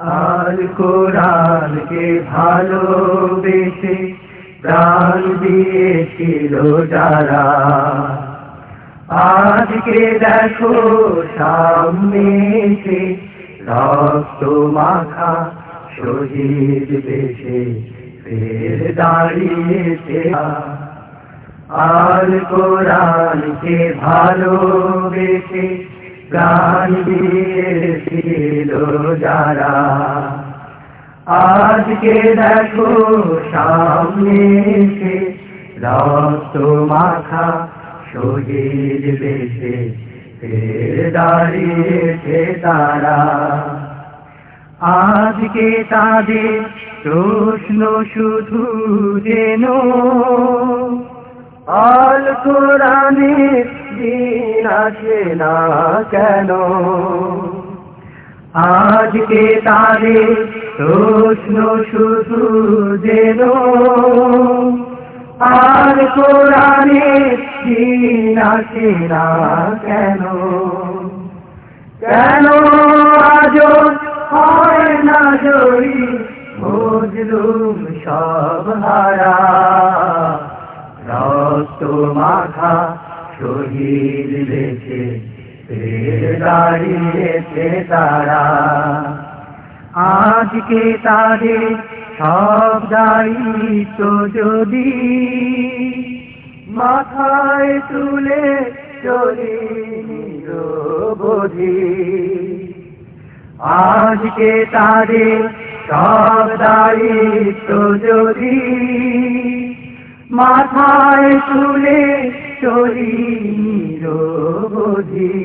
আল কোরআনকে ভালোবেসে প্রাণ দিয়েছিল যারা, আজকে দেখো সামনে এসে রক্ত মাখা শহীদ বেশে ফের দাঁড়িয়েছে। আল কোরআনকে ভালোবেসে প্রাণ দিয়েছিল যারা, আজকে দেখো সামনে এসে রক্ত মাখা শহীদ বেশে ফের দাঁড়িয়েছে তারা। আজকে তাদের প্রশ্ন শুধু যেন আল কোরআনের দিন আছে না কেন। আজকে তাদের প্রশ্ন শুধু যেন আল কোরআনের দিন আছে না কেন। কেন আজও হয় না জয়ী মজলুম সব হারা, রক্ত মাখা শহীদ বেশে ফের দাঁড়িয়েছে তারা। আজকে তাদের সব দায়িত্ব যদি মাথায় তুলে চলি নিরবধি, আজকে তাদের সব দায়িত্ব যদি মাথায় তুলে চলি নিরবধি,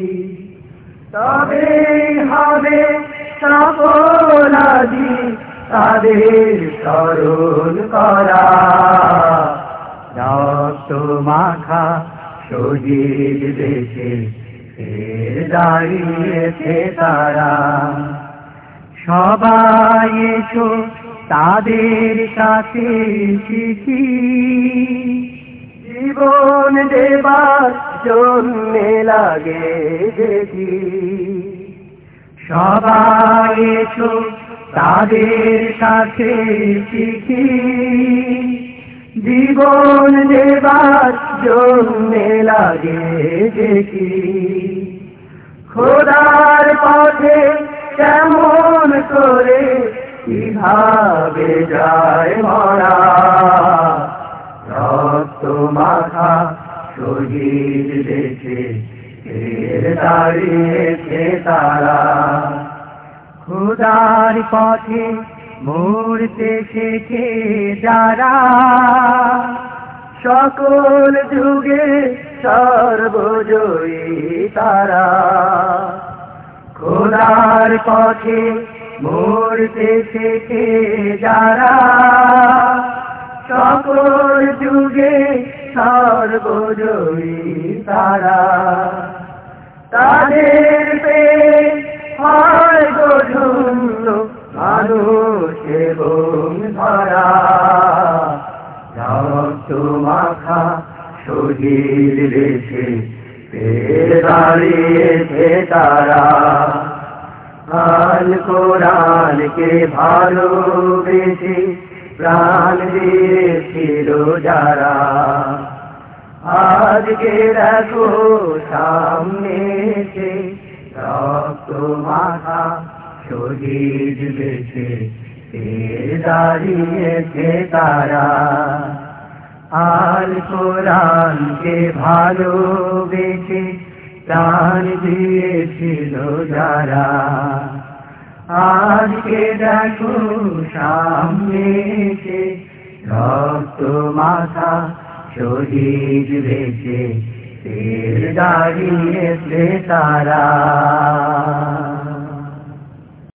তবে হবে সফলাদি তাদের স্মরণ করা। রক্ত মাখা শহীদ বেশে ফের দাঁড়িয়েছে তারা। সবাই এসো তাদের কাছে শিখি, জীবন দেবার জন্যে লাগে দেখি। সবাই এসো তাদের কাছে শিখি, জীবন দেবার জন্যে লাগে দেখি। খোদার পথে কেমন করে কিভাবে যায় মরা, রক্ত মাখা শহীদ বেশে ফের দাঁড়িয়েছে তারা। খোদার পথে মরতে শেখে যারা, সকল যুগে সর্বজয়ী তারা। খোদার পথে মরতে শেখে যারা, সকল যুগে সর্বজয়ী তারা। তাদের পেয়ে হয় গধূন্য মানুষ এবং ধরা, রক্ত মাখা শহীদ বেশে ফের দাঁড়িয়েছে তারা। আল কোরআনকে ভালোবেসে প্রাণ দিয়েছিল যারা, আজকে দেখো সামনে এসে রক্ত মাখা শহীদ বেশে ফের দাঁড়িয়েছে তারা। আল কোরআনকে ভালোবেসে প্রাণ দিয়েছিল যারা, আজকে দেখো সামনে এসে রক্ত মাখা শহীদ বেশে ফের দাঁড়িয়েছে তারা।